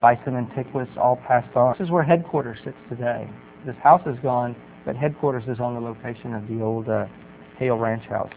bison and cichlids all passed on. This is where headquarters sits today. This house is gone, but headquarters is on the location of the old Hale Ranch house.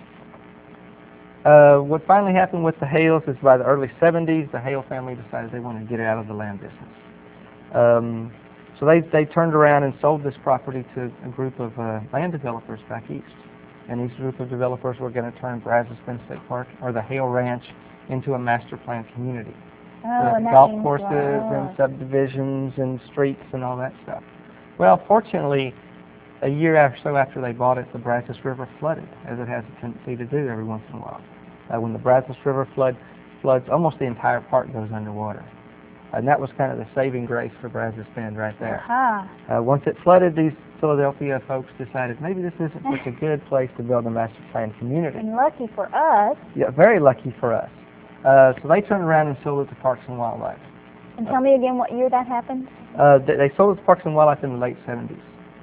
What finally happened with the Hales is by the early 70s, the Hale family decided they wanted to get out of the land business. So they turned around and sold this property to a group of land developers back east. And these group of developers were going to turn Brazos Bend State Park, or the Hale Ranch, into a master plan community. With golf courses and subdivisions and streets and all that stuff. Well, fortunately, a year or so after they bought it, the Brazos River flooded, as it has a tendency to do every once in a while. When the Brazos River floods, almost the entire park goes underwater. And that was kind of the saving grace for Brazos Bend right there. Once it flooded, these Philadelphia folks decided maybe this isn't such a good place to build a master plan community. And lucky for us. Yeah, very lucky for us. So they turned around and sold it to Parks and Wildlife. And tell me again what year that happened? They sold it to Parks and Wildlife in the late 70s.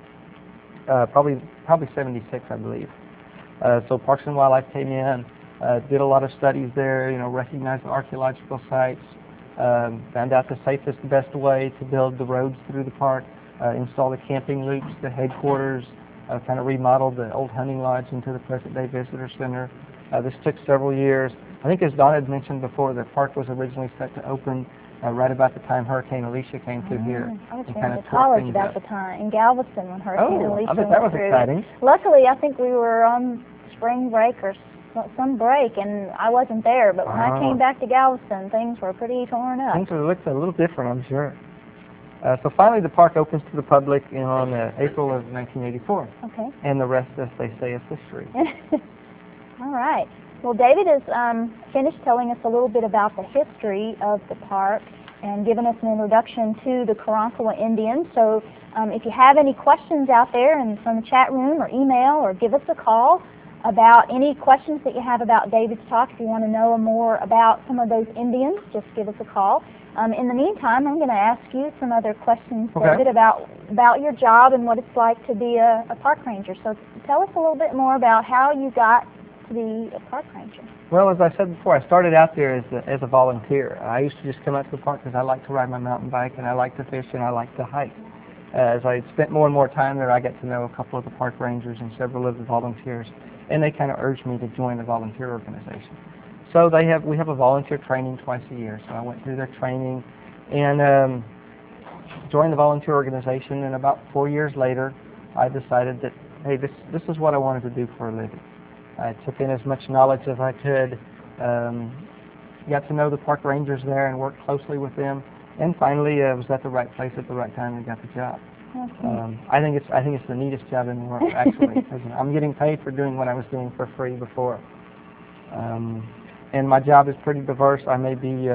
Probably 76, I believe. So Parks and Wildlife came in, did a lot of studies there, recognized the archaeological sites, found out the safest, best way to build the roads through the park, install the camping loops, the headquarters, kind of remodeled the old hunting lodge into the present-day visitor center. This took several years. I think as Don had mentioned before, the park was originally set to open right about the time Hurricane Alicia came through here. I was in college about the time, in Galveston when Hurricane Alicia I bet that was exciting. Luckily, I think we were on spring break or some break, and I wasn't there, but when I came back to Galveston, things were pretty torn up. Things looked a little different, I'm sure. So finally, the park opens to the public on April of 1984. Okay. And the rest, as they say, is history. All right. Well, David has finished telling us a little bit about the history of the park and given us an introduction to the Karankawa Indians. So if you have any questions out there from the chat room or email, or give us a call about any questions that you have about David's talk, if you want to know more about some of those Indians, just give us a call. In the meantime, I'm going to ask you some other questions, David, about your job and what it's like to be a park ranger. So tell us a little bit more about how you got to be a park ranger. Well, as I said before, I started out there as a volunteer. I used to just come out to the park because I like to ride my mountain bike and I like to fish and I like to hike. As I spent more and more time there, I got to know a couple of the park rangers and several of the volunteers, and they kind of urged me to join the volunteer organization. So we have a volunteer training twice a year. So I went through their training and joined the volunteer organization. And about 4 years later, I decided that, hey, this is what I wanted to do for a living. I took in as much knowledge as I could, got to know the park rangers there and worked closely with them, and finally was at the right place at the right time and got the job. Okay. I think it's the neatest job in the world, actually, because I'm getting paid for doing what I was doing for free before. And my job is pretty diverse. I may be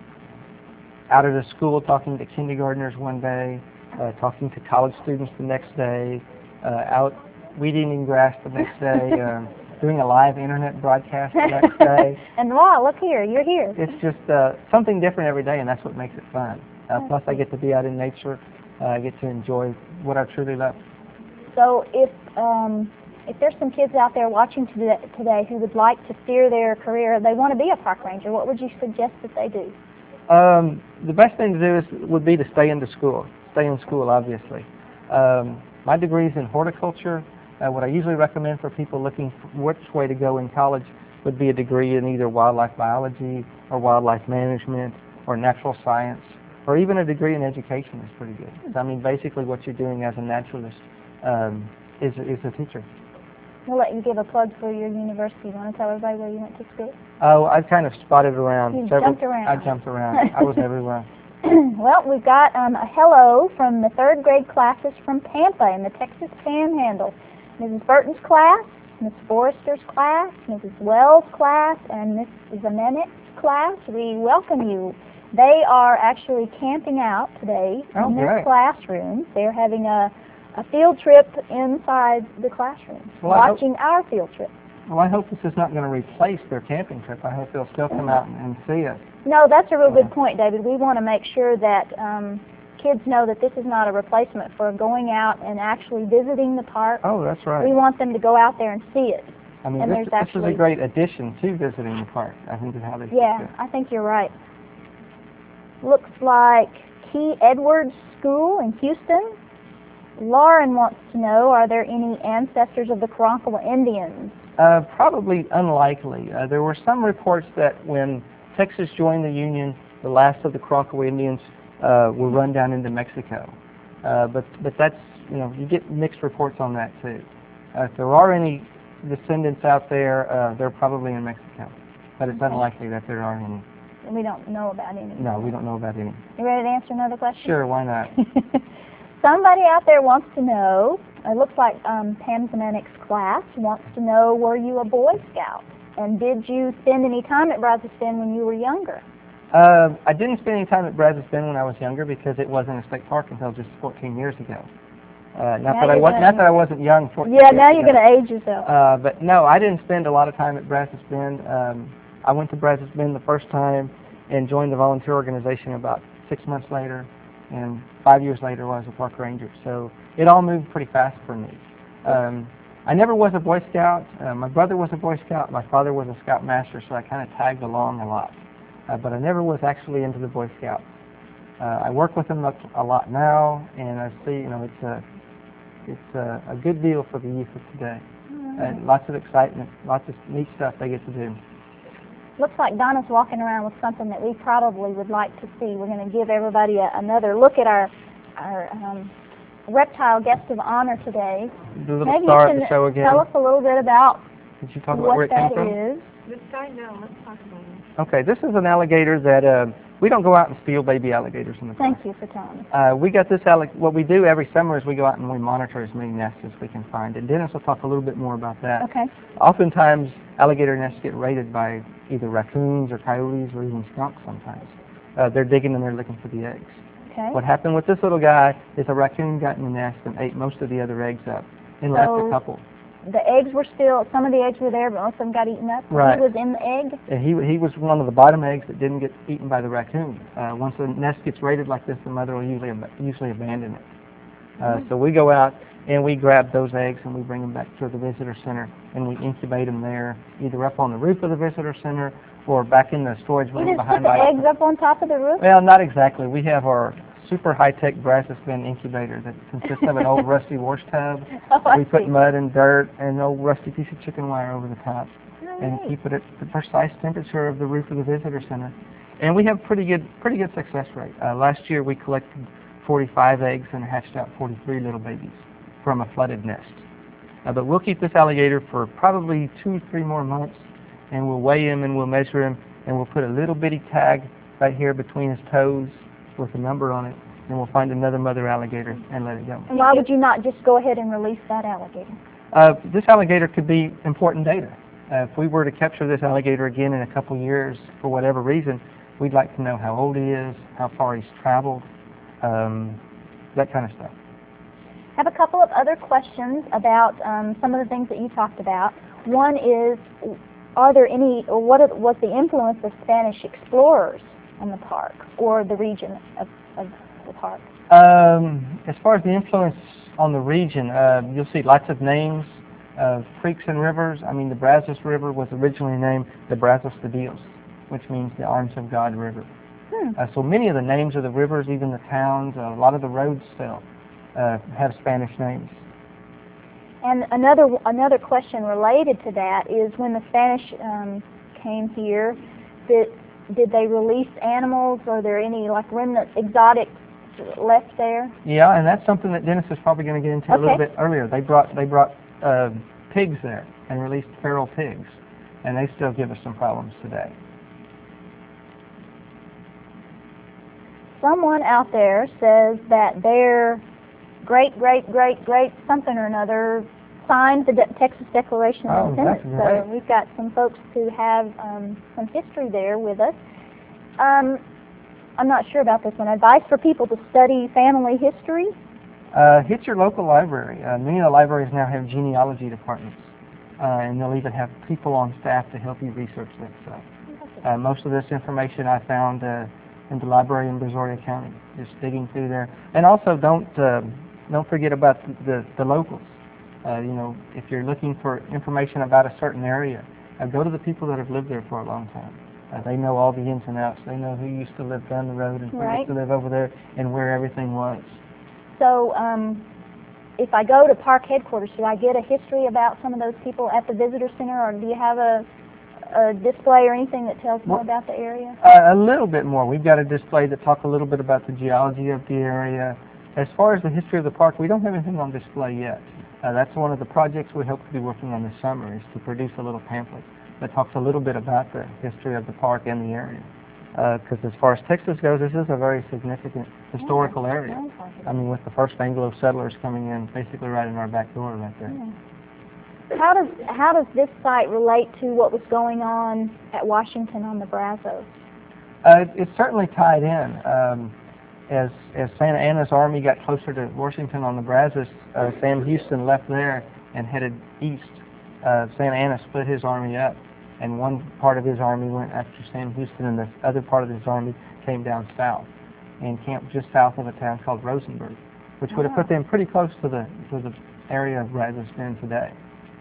out at a school talking to kindergartners one day, talking to college students the next day, out weeding and grass the next day, doing a live internet broadcast the next day. And wow, look here, you're here. It's just something different every day, and that's what makes it fun. Plus, I get to be out in nature. I get to enjoy what I truly love. So if there's some kids out there watching today who would like to steer their career, they want to be a park ranger, what would you suggest that they do? The best thing to do would be to stay in school. Stay in school, obviously. My degree is in horticulture. What I usually recommend for people looking for which way to go in college would be a degree in either wildlife biology or wildlife management or natural science, or even a degree in education is pretty good. So, I mean, basically what you're doing as a naturalist is a teacher. We'll let you give a plug for your university. You want to tell everybody where you went to school? Oh, I kind of spotted around. You jumped around. I jumped around. I was everywhere. Well, we've got a hello from the third grade classes from Pampa in the Texas Panhandle. Mrs. Burton's class, Miss Forrester's class, Mrs. Wells' class, and Miss Zamenek's class. We welcome you. They are actually camping out today in their classrooms. They're having a field trip inside the classrooms, watching our field trip. Well, I hope this is not going to replace their camping trip. I hope they'll still come out and see us. No, that's a real good point, David. We want to make sure that kids know that this is not a replacement for going out and actually visiting the park. Oh, that's right. We want them to go out there and see it. I mean, this is a great addition to visiting the park, I think, is how they I think you're right. looks like Key Edwards School in Houston. Lauren wants to know, are there any ancestors of the Karankawa Indians? Probably unlikely. There were some reports that when Texas joined the Union, the last of the Karankawa Indians were run down into Mexico. But that's, you get mixed reports on that too. If there are any descendants out there, they're probably in Mexico. But it's unlikely that there are any. And we don't know about any. No, we don't know about any. You ready to answer another question? Sure, why not? Somebody out there wants to know, it looks like Pam Zemanic's class wants to know, were you a Boy Scout? And did you spend any time at Brazos Bend when you were younger? I didn't spend any time at Brazos Bend when I was younger because it wasn't a state park until just 14 years ago. Not that I wasn't young 14 years ago. Yeah, now you're going to age yourself. But no, I didn't spend a lot of time at Brazos Bend. I went to Brazos Bend the first time and joined the volunteer organization about 6 months later, and 5 years later I was a park ranger. So it all moved pretty fast for me. I never was a Boy Scout. My brother was a Boy Scout. My father was a Scout Master, so I kind of tagged along a lot. But I never was actually into the Boy Scouts. I work with them a lot now, and I see, it's a good deal for the youth of today. Lots of excitement, lots of neat stuff they get to do. Looks like Donna's walking around with something that we probably would like to see. We're going to give everybody another look at our reptile guest of honor today. The little star at the show again. Tell us a little bit about Did you talk about where it came from? what that is. This guy, no, let's talk about it. Okay, this is an alligator that we don't go out and steal baby alligators in the park. Thank you for telling us. We got this what we do every summer is we go out and we monitor as many nests as we can find. And Dennis will talk a little bit more about that. Okay. Oftentimes, alligator nests get raided by either raccoons or coyotes or even skunks sometimes. They're digging and they're looking for the eggs. Okay. What happened with this little guy is a raccoon got in the nest and ate most of the other eggs up and left a couple. The eggs were still, some of the eggs were there, but most of them got eaten up. Right. He was in the egg? And he was one of the bottom eggs that didn't get eaten by the raccoon. Once the nest gets raided like this, the mother will usually abandon it. So we go out and we grab those eggs and we bring them back to the visitor center and we incubate them there, either up on the roof of the visitor center or back in the storage room You just behind put the eggs up on top of the roof? Well, not exactly. We have our super high-tech Brazos Bend incubator that consists of an old rusty wash tub. We put mud and dirt and an old rusty piece of chicken wire over the top and keep it at the precise temperature of the roof of the visitor center. And we have pretty good success rate. Last year we collected 45 eggs and hatched out 43 little babies from a flooded nest. But we'll keep this alligator for probably 2-3 more months, and we'll weigh him and we'll measure him, and we'll put a little bitty tag right here between his toes with a number on it, and we'll find another mother alligator and let it go. And why would you not just go ahead and release that alligator? This alligator could be important data. If we were to capture this alligator again in a couple years for whatever reason, we'd like to know how old he is, how far he's traveled, that kind of stuff. I have a couple of other questions about some of the things that you talked about. One is, are there any, or what was the influence of Spanish explorers in the park or the region of the park? As far as the influence on the region, you'll see lots of names of creeks and rivers. I mean, the Brazos River was originally named the Brazos de Dios, which means the Arms of God River. So many of the names of the rivers, even the towns, a lot of the roads still have Spanish names. And another question related to that is, when the Spanish came here, did they release animals? Are there any remnant exotics left there? Yeah, and that's something that Dennis is probably going to get into a little bit earlier. They brought pigs there and released feral pigs, and they still give us some problems today. Someone out there says that their great something or another signed the Texas Declaration of Independence. So we've got some folks who have some history there with us. I'm not sure about this one. Advice for people to study family history? Hit your local library. Many of the libraries now have genealogy departments, and they'll even have people on staff to help you research that stuff. Most of this information I found in the library in Brazoria County, just digging through there. And also don't forget about the locals. If you're looking for information about a certain area, go to the people that have lived there for a long time. They know all the ins and outs. They know who used to live down the road and who Right. used to live over there and where everything was. So, if I go to park headquarters, do I get a history about some of those people at the visitor center, or do you have a display or anything that tells more about the area? A little bit more. We've got a display that talks a little bit about the geology of the area. As far as the history of the park, we don't have anything on display yet. That's one of the projects we hope to be working on this summer, is to produce a little pamphlet that talks a little bit about the history of the park and the area. Because as far as Texas goes, this is a very significant historical area. Sounds like it. I mean, with the first Anglo settlers coming in basically right in our back door right there. Yeah. How does this site relate to what was going on at Washington on the Brazos? It's certainly tied in. As Santa Anna's army got closer to Washington on the Brazos, Sam Houston left there and headed east. Santa Anna split his army up, and one part of his army went after Sam Houston, and the other part of his army came down south and camped just south of a town called Rosenberg, which would have put them pretty close to the area of Brazos Bend today.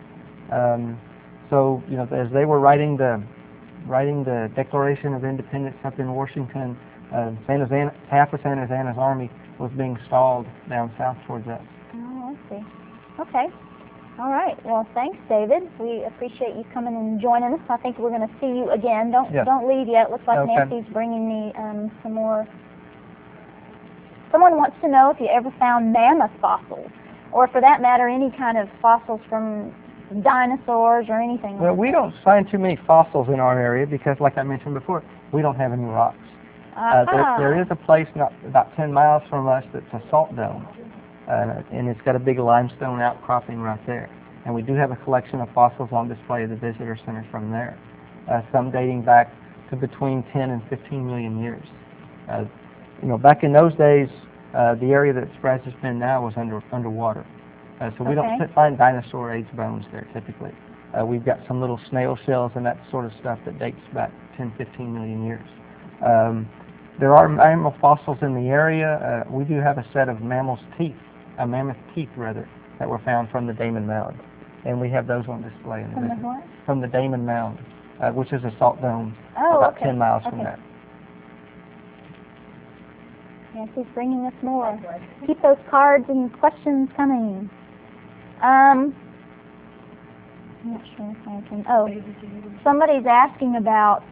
So, you know, as they were writing the Declaration of Independence up in Washington, half of Santa Anna's army was being stalled down south towards us. Oh, I see. Okay. All right. Well, thanks, David. We appreciate you coming and joining us. I think we're going to see you again. Don't leave yet. Looks like Okay. Nancy's bringing me some more. Someone wants to know if you ever found mammoth fossils, or for that matter, any kind of fossils from dinosaurs or anything. Well, like we that. don't find too many fossils in our area because, like I mentioned before, we don't have any rocks. There is a place not about 10 miles from us that's a salt dome, and it's got a big limestone outcropping right there. And we do have a collection of fossils on display at the visitor center from there, some dating back to between 10 and 15 million years. You know, back in those days, the area that's Brazos Bend now was underwater. So we don't find dinosaur age bones there typically. We've got some little snail shells and that sort of stuff that dates back 10, 15 million years. There are mammal fossils in the area. We do have a set of mammoth teeth rather, that were found from the Damon Mound. And we have those on display in the From the visit. what? From the Damon Mound, which is a salt dome Oh, about okay. 10 miles from Okay. that. Nancy's bringing us more. Keep those cards and questions coming. I'm not sure if I can. Oh, somebody's asking about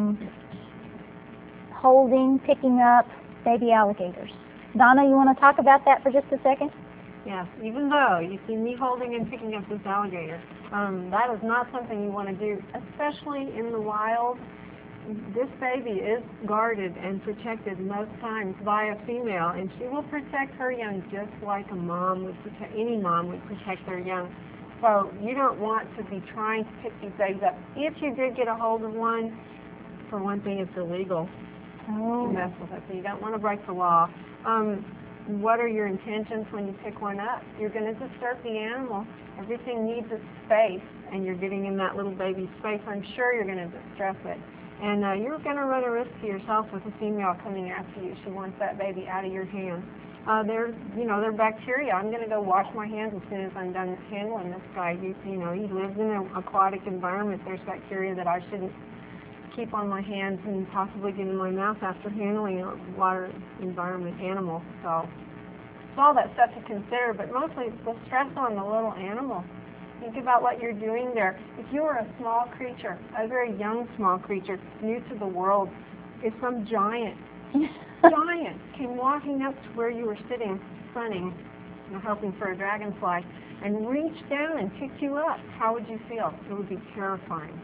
picking up baby alligators. Donna, you want to talk about that for just a second? Yes, even though you see me holding and picking up this alligator, that is not something you want to do, especially in the wild. This baby is guarded and protected most times by a female, and she will protect her young just like any mom would protect their young. So you don't want to be trying to pick these babies up. If you did get a hold of one, for one thing, it's illegal to mess with it, so you don't want to break the law. What are your intentions when you pick one up? You're going to disturb the animal. Everything needs its space, and you're getting in that little baby's space. I'm sure you're going to distress it. And you're going to run a risk to yourself with a female coming after you. She wants that baby out of your hands. They're bacteria. I'm going to go wash my hands as soon as I'm done handling this guy. He lives in an aquatic environment. There's bacteria that I shouldn't keep on my hands and possibly get in my mouth after handling a water environment animal. So it's all that stuff to consider, but mostly it's the stress on the little animal. Think about what you're doing there. If you were a small creature, a very young small creature, new to the world, if some giant came walking up to where you were sitting, sunning, hoping for a dragonfly, and reached down and picked you up, how would you feel? It would be terrifying.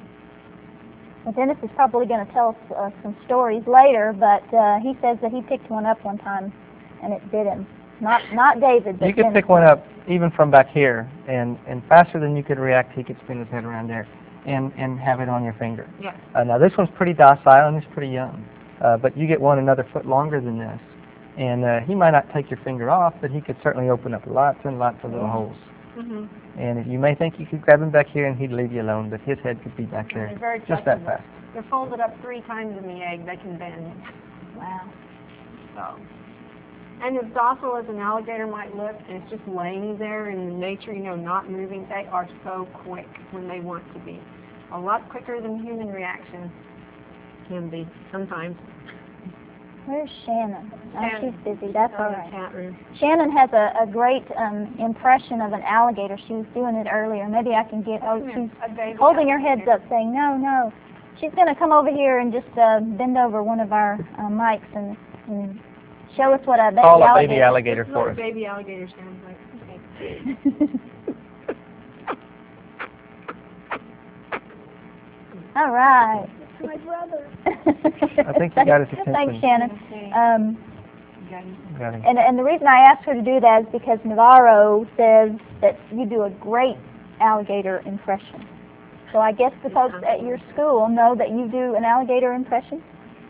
Well, Dennis is probably going to tell us some stories later, but he says that he picked one up one time and it bit him. Not David, but You could Dennis. pick one up even from back here, and faster than you could react, he could spin his head around there and have it on your finger. Yeah. Now this one's pretty docile and he's pretty young, but you get one another foot longer than this, and he might not take your finger off, but he could certainly open up lots and lots of little holes. Mm-hmm. And you may think you could grab him back here and he'd leave you alone, but his head could be back there They're very just that flexible. fast. They're folded up 3 times in the egg. They can bend. Wow. So, and as docile as an alligator might look, and it's just laying there in nature, not moving, they are so quick when they want to be. A lot quicker than human reaction. can be sometimes. Where's Shannon? Oh, Shannon. she's busy. That's Out all in the right. chat room. Shannon has a great impression of an alligator. She was doing it earlier. Maybe I can get. Oh, she's A baby holding her heads alligator. up, saying, "No, no." She's going to come over here and just bend over one of our mics and show us what a baby Call a alligator. baby alligator This is for what a us. baby alligator sounds like. Okay. All right. My brother. I think you got his attention. Thanks, Shannon. Okay. Got him. And the reason I asked her to do that is because Navarro says that you do a great alligator impression. So I guess the folks at your school know that you do an alligator impression?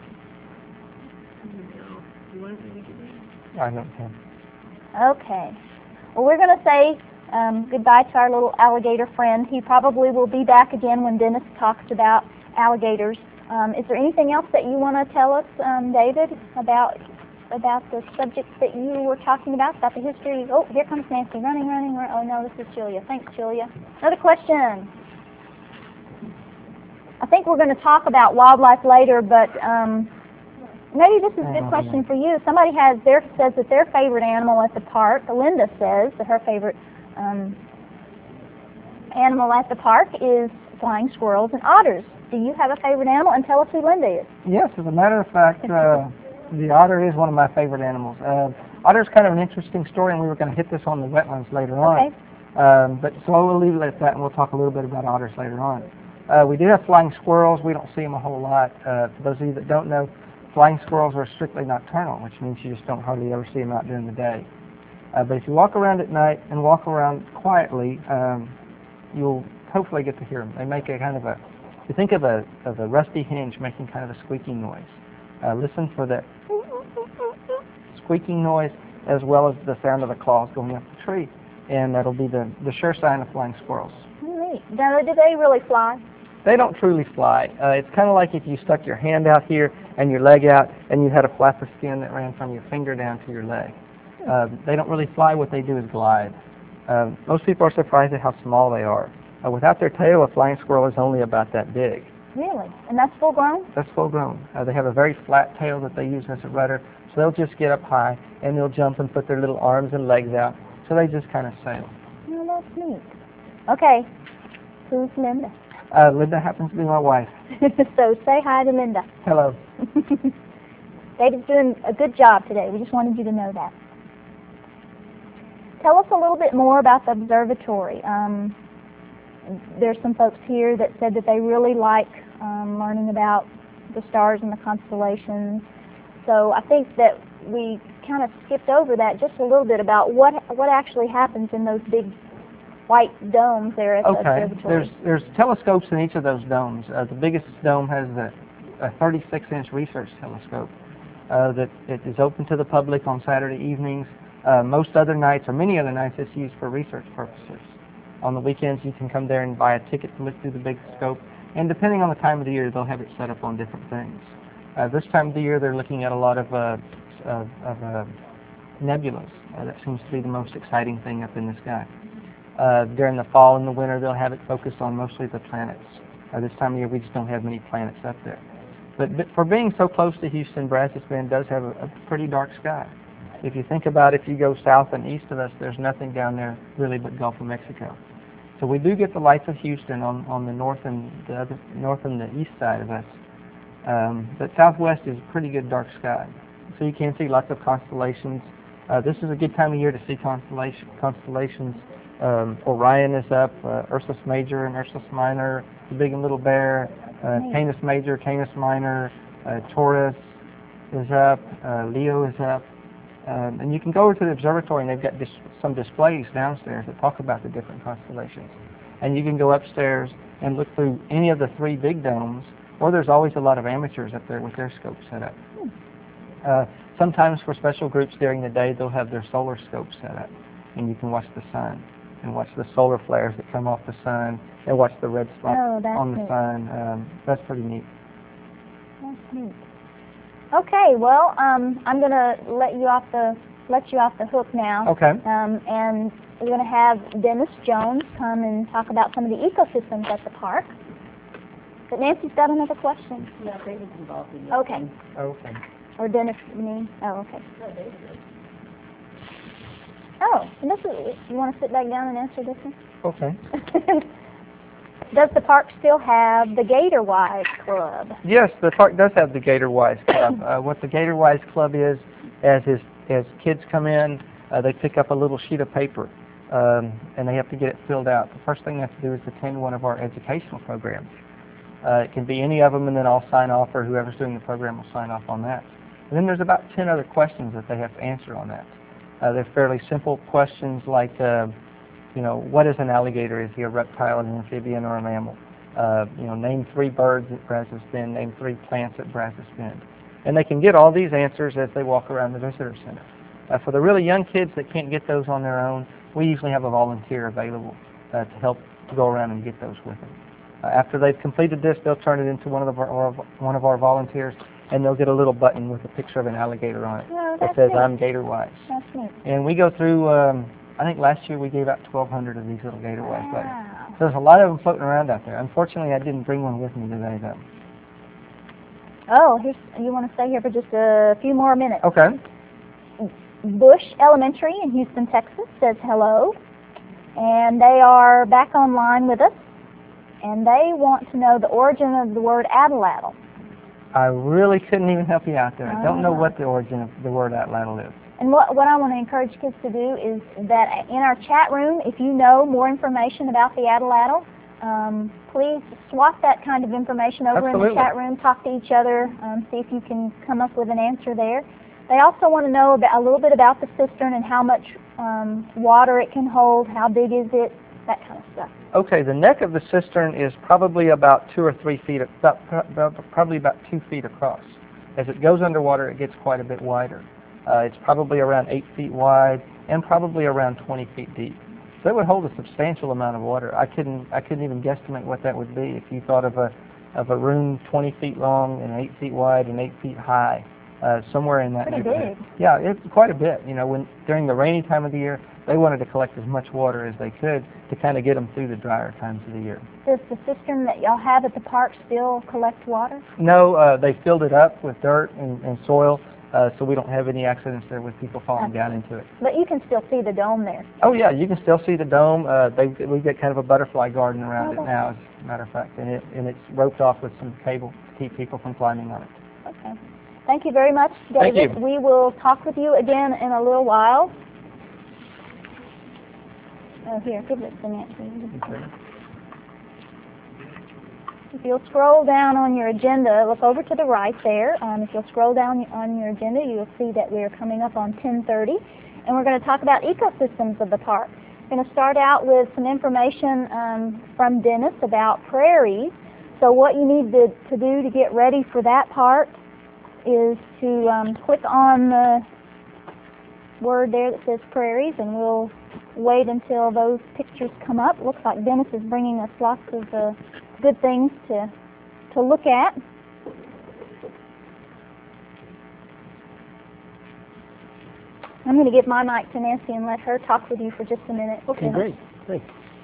No. You want me to do that? I don't care. Okay. Well, we're going to say goodbye to our little alligator friend. He probably will be back again when Dennis talks about alligators. Is there anything else that you want to tell us, David, about the subject that you were talking about the history? Oh, here comes Nancy, running. Oh, no, this is Julia. Thanks, Julia. Another question. I think we're going to talk about wildlife later, but maybe this is a good question for you. Somebody says that their favorite animal at the park, Linda says that her favorite animal at the park is flying squirrels and otters. Do you have a favorite animal? And tell us who Linda is. Yes, as a matter of fact, the otter is one of my favorite animals. Otter's kind of an interesting story, and we were going to hit this on the wetlands later on. Okay. But so we'll leave it at that, and we'll talk a little bit about otters later on. We do have flying squirrels. We don't see them a whole lot. For those of you that don't know, flying squirrels are strictly nocturnal, which means you just don't hardly ever see them out during the day. But if you walk around at night and walk around quietly, you'll hopefully get to hear them. They make a kind of a, you think of a rusty hinge making kind of a squeaking noise. Listen for that squeaking noise as well as the sound of the claws going up the tree. And that'll be the sure sign of flying squirrels. Neat. Now, do they really fly? They don't truly fly. It's kind of like if you stuck your hand out here and your leg out and you had a flap of skin that ran from your finger down to your leg. They don't really fly. What they do is glide. Most people are surprised at how small they are. Without their tail, a flying squirrel is only about that big. Really? And that's full grown? That's full grown. They have a very flat tail that they use as a rudder, so they'll just get up high and they'll jump and put their little arms and legs out, so they just kind of sail. Oh, that's neat. Okay. Who's Linda? Linda happens to be my wife. So say hi to Linda. Hello. David's doing a good job today. We just wanted you to know that. Tell us a little bit more about the observatory. There's some folks here that said that they really like learning about the stars and the constellations. So I think that we kind of skipped over that just a little bit about what actually happens in those big white domes there at the observatory. There's telescopes in each of those domes. The biggest dome has a 36-inch research telescope that it is open to the public on Saturday evenings. Most other nights, or many other nights, it's used for research purposes. On the weekends, you can come there and buy a ticket to look through the big scope. And depending on the time of the year, they'll have it set up on different things. This time of the year, they're looking at a lot of nebulas. That seems to be the most exciting thing up in the sky. During the fall and the winter, they'll have it focused on mostly the planets. This time of year, we just don't have many planets up there. But for being so close to Houston, Brazos Bend does have a pretty dark sky. If you think about it, if you go south and east of us, there's nothing down there really but Gulf of Mexico. So we do get the lights of Houston on the north and the east side of us. But southwest is a pretty good dark sky. So you can see lots of constellations. This is a good time of year to see constellations. Orion is up, Ursus Major and Ursus Minor, the Big and Little Bear, Canis Major, Canis Minor, Taurus is up, Leo is up. And you can go over to the observatory and they've got some displays downstairs that talk about the different constellations. And you can go upstairs and look through any of the three big domes, or there's always a lot of amateurs up there with their scopes set up. Sometimes for special groups during the day, they'll have their solar scopes set up, and you can watch the sun and watch the solar flares that come off the sun and watch the red spots on the sun. That's pretty neat. That's neat. Okay, well, I'm going to let you off the hook now. Okay. And we're going to have Dennis Jones come and talk about some of the ecosystems at the park. But Nancy's got another question. Yeah, David's involved in this. Okay. Okay. Or Dennis, you mean? Oh, okay. Oh, and this is, you want to sit back down and answer this one? Okay. Does the park still have the Gator Wise Club? Yes, the park does have the Gator Wise Club. What the Gator Wise Club is, as kids come in, they pick up a little sheet of paper, and they have to get it filled out. The first thing they have to do is attend one of our educational programs. It can be any of them, and then I'll sign off, or whoever's doing the program will sign off on that. And then there's about 10 other questions that they have to answer on that. They're fairly simple questions like, what is an alligator? Is he a reptile, an amphibian, or a mammal? Name 3 birds at Brazos Bend, name 3 plants at Brazos Bend. And they can get all these answers as they walk around the visitor center. For the really young kids that can't get those on their own, we usually have a volunteer available to help go around and get those with them. After they've completed this, they'll turn it into one of our volunteers, and they'll get a little button with a picture of an alligator on it that says, neat. I'm Gator Wise. That's neat. And we go through, I think last year we gave out 1,200 of these little Gator Wise buttons. Wow. So there's a lot of them floating around out there. Unfortunately, I didn't bring one with me today, though. Oh, you want to stay here for just a few more minutes. Okay. Bush Elementary in Houston, Texas says hello. And they are back online with us. And they want to know the origin of the word atlatl. I really couldn't even help you out there. I don't know what the origin of the word atlatl is. And what I want to encourage kids to do is that in our chat room, if you know more information about the atlatl, please swap that kind of information over in the chat room, talk to each other, see if you can come up with an answer there. They also want to know a little bit about the cistern and how much water it can hold, how big is it, that kind of stuff. Okay, the neck of the cistern is probably about 2 or 3 feet, probably about 2 feet across. As it goes underwater, it gets quite a bit wider. It's probably around 8 feet wide and probably around 20 feet deep. So it would hold a substantial amount of water. I couldn't even guesstimate what that would be if you thought of a room 20 feet long and 8 feet wide and 8 feet high, somewhere in that neighborhood. Big. Yeah, it's quite a bit. When during the rainy time of the year, they wanted to collect as much water as they could to kind of get them through the drier times of the year. Does the cistern that y'all have at the park still collect water? No, they filled it up with dirt and soil, so we don't have any accidents there with people falling down into it. But you can still see the dome there. Oh yeah, you can still see the dome. We've got kind of a butterfly garden around it now, as a matter of fact, and it's roped off with some cable to keep people from climbing on it. Okay. Thank you very much, David. Thank you. We will talk with you again in a little while. Oh, here, give this to Nancy. If you'll scroll down on your agenda, look over to the right there. If you'll scroll down on your agenda, you'll see that we are coming up on 10:30, and we're going to talk about ecosystems of the park. We're going to start out with some information from Dennis about prairies. So what you need to do to get ready for that part is to click on the word there that says prairies, and we'll wait until those pictures come up. Looks like Dennis is bringing us lots of good things to look at. I'm going to give my mic to Nancy and let her talk with you for just a minute. Okay, great. Thanks.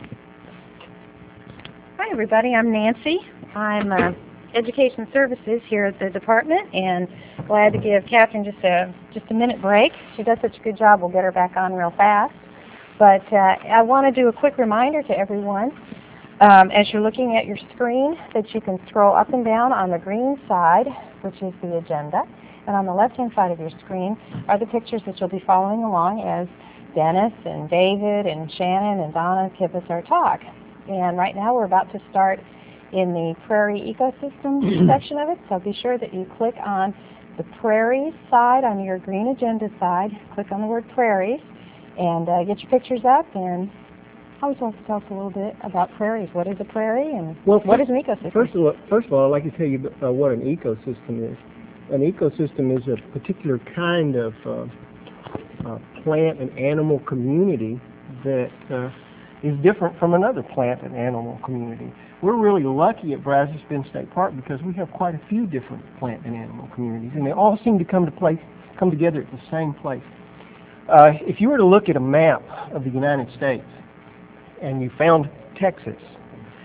Hi, everybody. I'm Nancy. I'm Education Services here at the department, and glad to give Catherine just a minute break. She does such a good job. We'll get her back on real fast. But I want to do a quick reminder to everyone, as you're looking at your screen, that you can scroll up and down on the green side, which is the agenda, and on the left-hand side of your screen are the pictures that you'll be following along as Dennis and David and Shannon and Donna give us our talk. And right now we're about to start in the prairie ecosystem section of it, so be sure that you click on the prairies side on your green agenda side, click on the word prairies, and get your pictures up. And I always want to tell us a little bit about prairies. What is a prairie and what is an ecosystem? First of all, I'd like to tell you what an ecosystem is. An ecosystem is a particular kind of plant and animal community that is different from another plant and animal community. We're really lucky at Brazos Bend State Park because we have quite a few different plant and animal communities, and they all seem to come together at the same place. If you were to look at a map of the United States and you found Texas,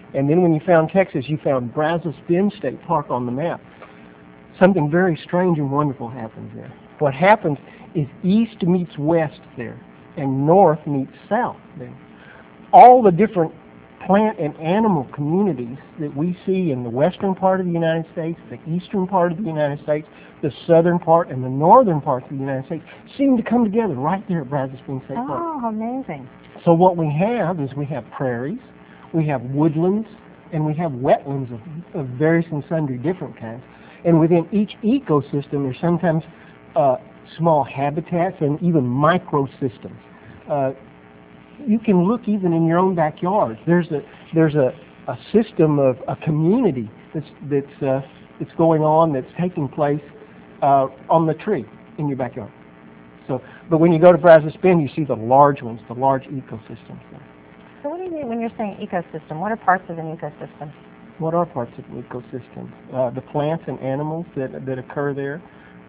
And then when you found Texas, you found Brazos Bend State Park on the map. Something very strange and wonderful happens there. What happens is east meets west there, and north meets south there. All the different plant and animal communities that we see in the western part of the United States, the eastern part of the United States, the southern part, and the northern parts of the United States seem to come together right there at Brazos Bend State Park. Oh, amazing. So what we have is we have prairies, we have woodlands, and we have wetlands of various and sundry different kinds. And within each ecosystem, there's sometimes small habitats and even microsystems. You can look even in your own backyard. There's a system of a community that's going on, that's taking place on the tree in your backyard. So, but when you go to Brazos Bend, you see the large ones, the large ecosystems there. So what do you mean when you're saying ecosystem? What are parts of an ecosystem? What are parts of an ecosystem? The plants and animals that occur there.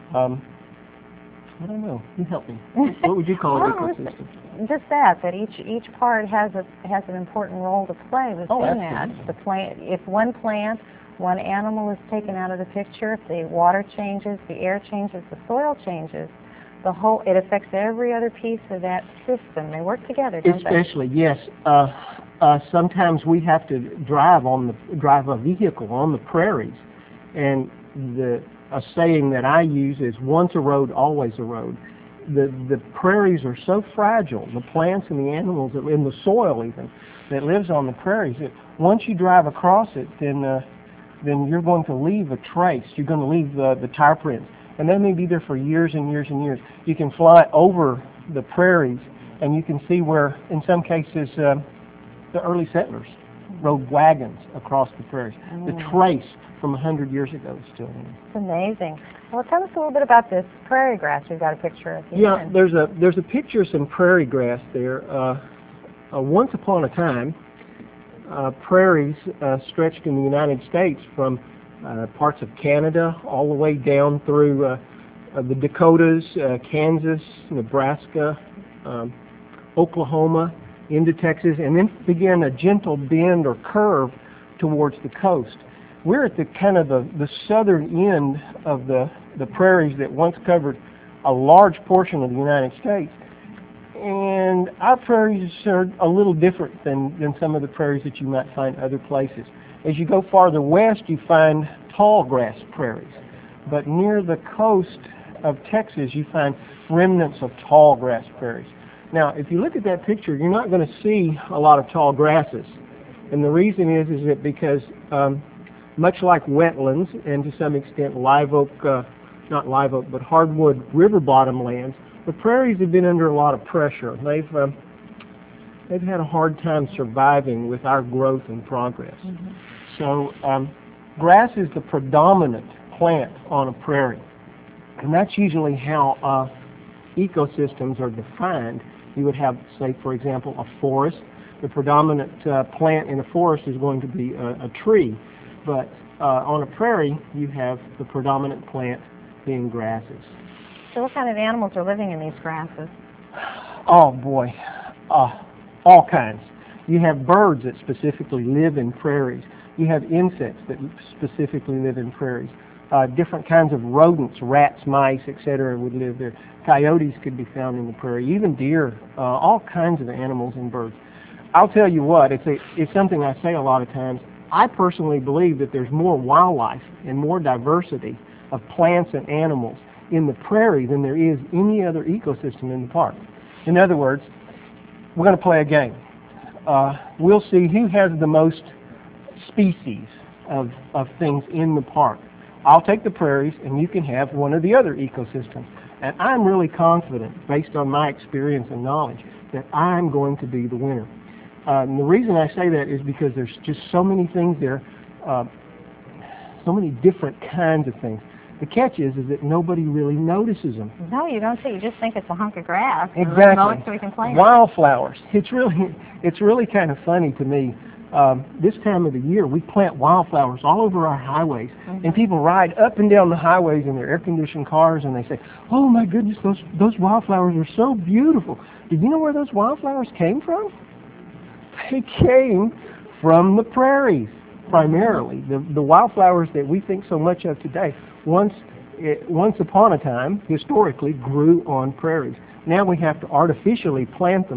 I don't know. You help me. What would you call an ecosystem? Just that each part has an important role to play within that. The plant, if one plant, one animal is taken out of the picture, if the water changes, the air changes, the soil changes, it affects every other piece of that system. They work together, don't they? Especially, yes. Sometimes we have to drive a vehicle on the prairies, and a saying that I use is once a road, always a road. The prairies are so fragile, the plants and the animals, in the soil even, that lives on the prairies, that once you drive across it, then you're going to leave a trace. You're going to leave the tire prints. And they may be there for years and years and years. You can fly over the prairies, and you can see where, in some cases, the early settlers rode wagons across the prairies. The trace from 100 years ago is still in. It's amazing. Well, tell us a little bit about this prairie grass we've got a picture of. Yeah, there's a picture of some prairie grass there. Once upon a time, prairies stretched in the United States from parts of Canada all the way down through the Dakotas, Kansas, Nebraska, Oklahoma, into Texas, and then began a gentle bend or curve towards the coast. We're at the kind of the southern end of the prairies that once covered a large portion of the United States. And our prairies are a little different than some of the prairies that you might find other places. As you go farther west, you find tall grass prairies. But near the coast of Texas, you find remnants of tall grass prairies. Now, if you look at that picture, you're not going to see a lot of tall grasses. And the reason is that because much like wetlands and to some extent live oak, not live oak, but hardwood river bottom lands, the prairies have been under a lot of pressure. They've had a hard time surviving with our growth and progress. Mm-hmm. So grass is the predominant plant on a prairie. And that's usually how ecosystems are defined. You would have, say, for example, a forest. The predominant plant in a forest is going to be a tree. But on a prairie, you have the predominant plant being grasses. So what kind of animals are living in these grasses? Oh, boy. All kinds. You have birds that specifically live in prairies. You have insects that specifically live in prairies. Different kinds of rodents, rats, mice, etc. would live there. Coyotes could be found in the prairie, even deer, all kinds of animals and birds. I'll tell you what, it's something I say a lot of times. I personally believe that there's more wildlife and more diversity of plants and animals in the prairie than there is any other ecosystem in the park. In other words, we're going to play a game. We'll see who has the most species of things in the park. I'll take the prairies, and you can have one of the other ecosystems. And I'm really confident, based on my experience and knowledge, that I'm going to be the winner. And the reason I say that is because there's just so many things there, so many different kinds of things. The catch is that nobody really notices them. No, you don't see. You just think it's a hunk of grass. Exactly. Mow it so we can play Wildflowers. It's really kind of funny to me. This time of the year, we plant wildflowers all over our highways, and people ride up and down the highways in their air-conditioned cars, and they say, "Oh my goodness, those wildflowers are so beautiful." Did you know where those wildflowers came from? They came from the prairies, primarily. The wildflowers that we think so much of today, once upon a time, historically, grew on prairies. Now we have to artificially plant them